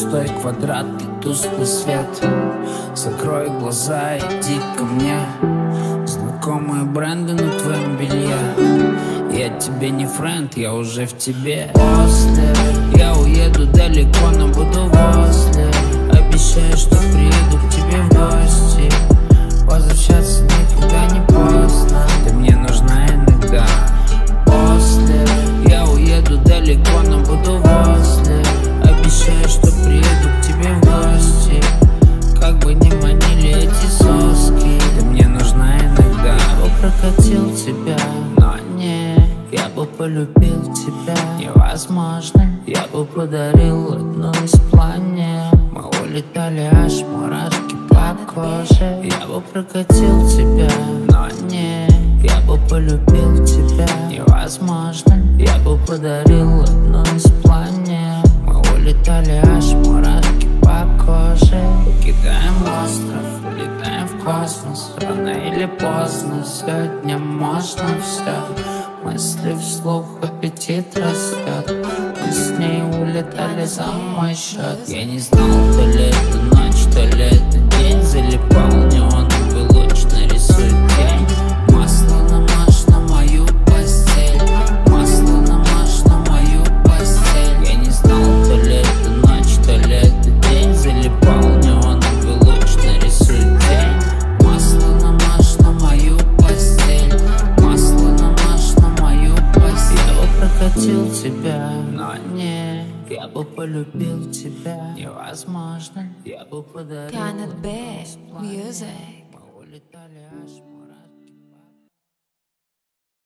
пустой квадрат и тусклый свет. Закрой глаза, иди ко мне. Знакомые бренды на твоем белье. Я тебе не френд, я уже в тебе. После я уеду далеко, но буду возле. Обещаю, что приеду к тебе в гости. Возвращаться никогда не поздно. Ты мне нужна иногда. После я уеду далеко, но буду возле. Обещаю, что приеду к тебе в гости. Как бы ни манили эти соски, ты мне нужна иногда. Я бы прокатил тебя, но не. Я бы полюбил тебя невозможно. Я бы подарил одну из планет. Мы улетали, аж мурашки по коже. Я бы прокатил тебя, но не. Я бы полюбил тебя невозможно. Я бы подарил одну из планет. Мы улетали, аж мурашки по коже. Покидаем остров, улетаем в космос. Рано или поздно, сегодня можно все. Мысли вслух, аппетит растет. Мы с ней улетали за мой счет. Я не знал, то ли это ночь, то ли это день. Залипал неоновый луч, нарисует тень. Масло намажь на мою постель. Масло намажь на мою постель. Я не знал, то ли это ночь, то ли это день. Залипал неоновый луч, нарисует тень. Масло намажь на мою постель. Масло намажь на мою постель. Я бы прокатил тебя, но не. Я бы полюбил тебя невозможно. Я бы подарил. Planet B Music. Мы улетали.